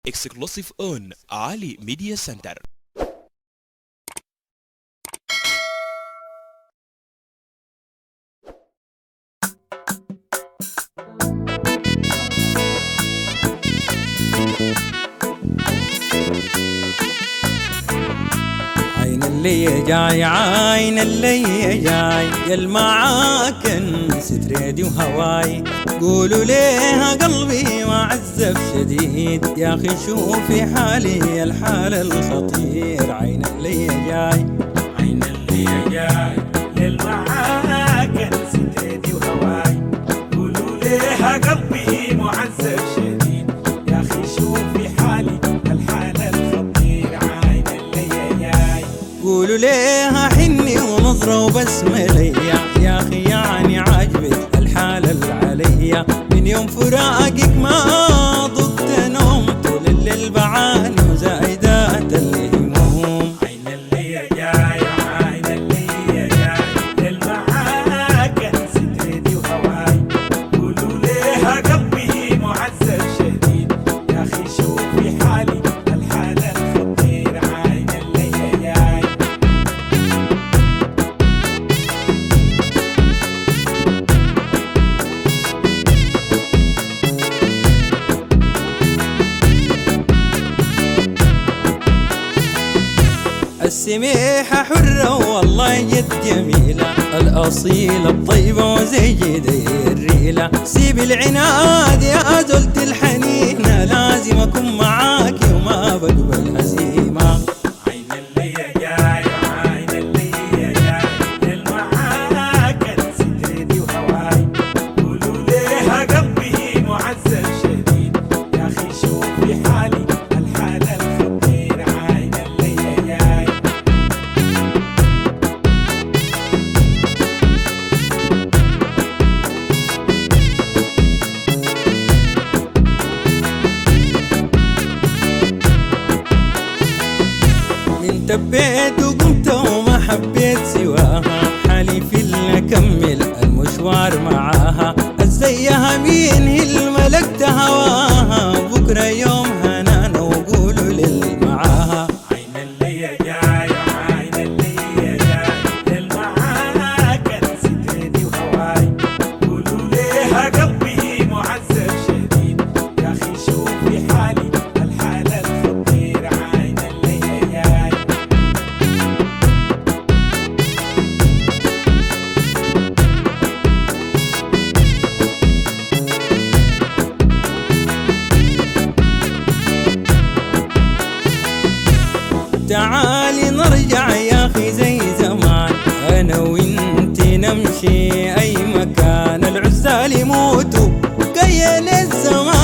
exclusive on Ali Media Center. عين اللي جاي عين اللي جاي يل معاك نسيت ريدي وهواي قولوا ليها قلبي معذب شديد يا اخي شوفي حالي الحال الخطير. عين اللي جاي عين اللي جاي يل معاك نسيت ريدي وهواي قولوا ليها قلبي معذب شديد يا اخي شوفي حالي الحال الخطير. عين اللي جاي قولوا ليها حني ونظرة وبسمة يا اخي يعني عاجبك الحال العليا من يوم فراقك ما ضبط نوم طول الليل بعاني وزايدات الهموم. عين اللي جاي عين اللي جاي يل معاك نسيت ريدي وهواي قولوا ليها قلبي معذب شديد يا اخي شوفي حالي الحال الخطير. عين اللي جاي السميحة حرة والله جد جميلة الأصيلة الطيبة وزي جدي الريلة. سيب العناد يا زلت الحنينة لازم أكون معاكي وما بقبل هزيمة. عين اللي جاي عين اللي جاي يل معاك نسيت ريدي وهواي قولوا ليها قلبي معذب شديد يا اخي شوفي حالي الحال الخطير. عين اللي جاي من تبيت وقمت وما حبيت سواها حليف اللي أكمل المشوار معاها ازيها مين هي الملكت هواها بكرة يوم هنانا وقولوا للمعاها. عين اللي جاي عين اللي جاي يل معاك نسيت ريدي وهواي قولوا ليها قلبي معذب شديد يا اخي شوفي حالي الحال الخطير. عين اللي جاي تعالي نرجع يا اخي زي زمان انا وانتي نمشي اي مكان العزال يموتوا قيل الزمان